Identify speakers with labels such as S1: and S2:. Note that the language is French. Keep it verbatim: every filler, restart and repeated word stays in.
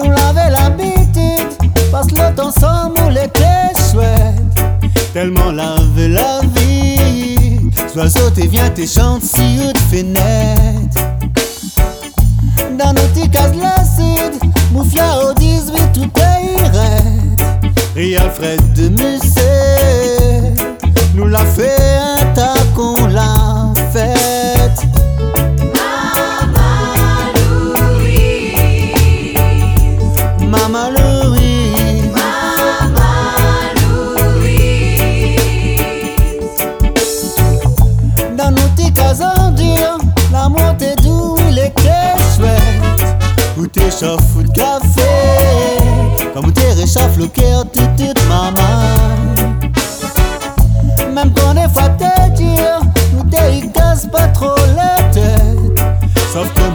S1: nous l'avait l'habitude, passe le temps ensemble, nous l'été chouette. Tellement laver la vie, sois sauté, viens t'es chante si ou te fenêtre. Dans nos petits cases le sud, moufla au dix-huit tout irait. Rial Fred de musée, nous l'a fait un tas qu'on l'a fait.
S2: Mama Louise,
S1: Mama Louise,
S2: Mama Louise.
S1: dans nos petits cases en dur, la montée d'où il était chouette. Où t'échauffes ou de café, comme où t'es réchauffe le cœur tout tout maman. Même quand des fois t'es dur, nous t'es casse pas trop la tête. Sauf que